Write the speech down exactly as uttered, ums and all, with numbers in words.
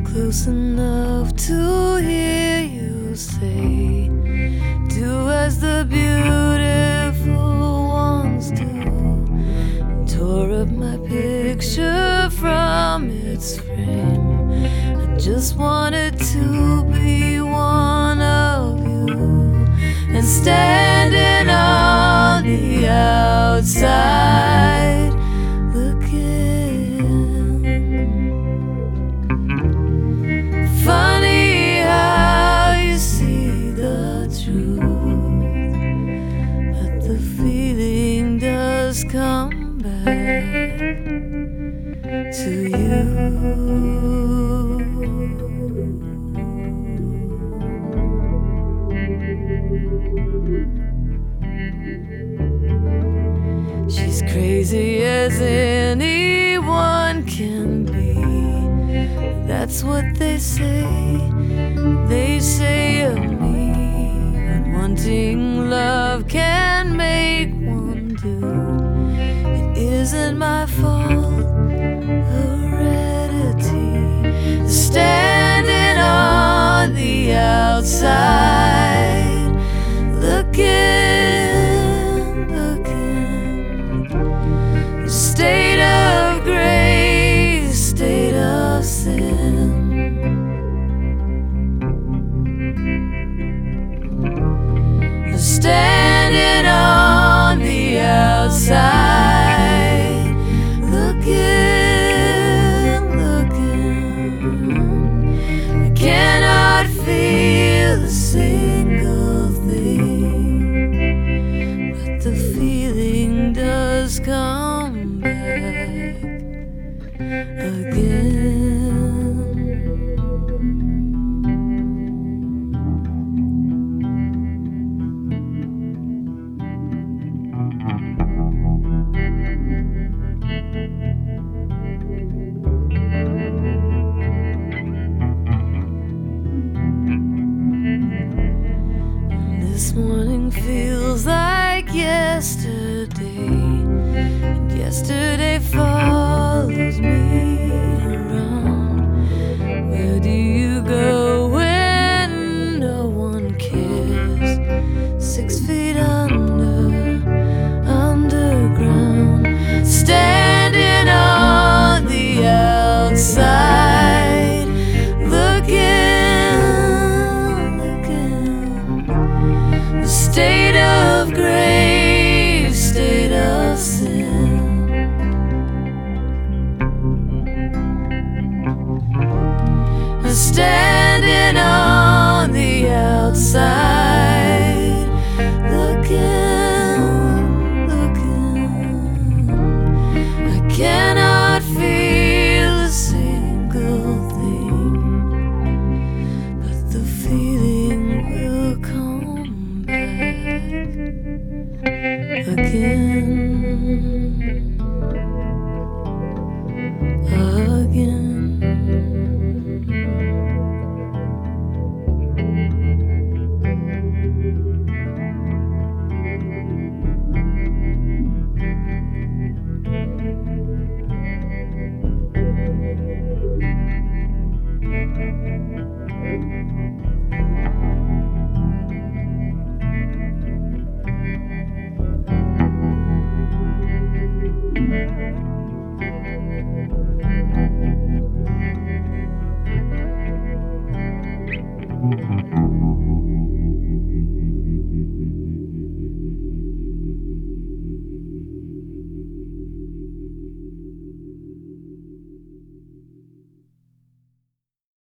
close enough to hear you say, do as the beautiful ones do. Tore up my picture from its frame. I just wanted to be one of you, and standing on the outside looking. Funny how you see the truth, but the feeling does come back to you. She's crazy as anyone can be. That's what they say. They say of me that wanting love can make one do. It isn't my fault, heredity. Standing on the outside looking, looking. State of grace, state of sin. Standing on the outside looking, looking. I cannot feel a single thing, but the feeling does come back again. This morning feels like yesterday, and yesterday follows me around. Where do you go when no one cares? Six feet under, underground. Standing on the outside looking, looking. State of grace, state of sin. Standing on the outside looking, looking. I cannot feel a single thing, but the feeling will come back again.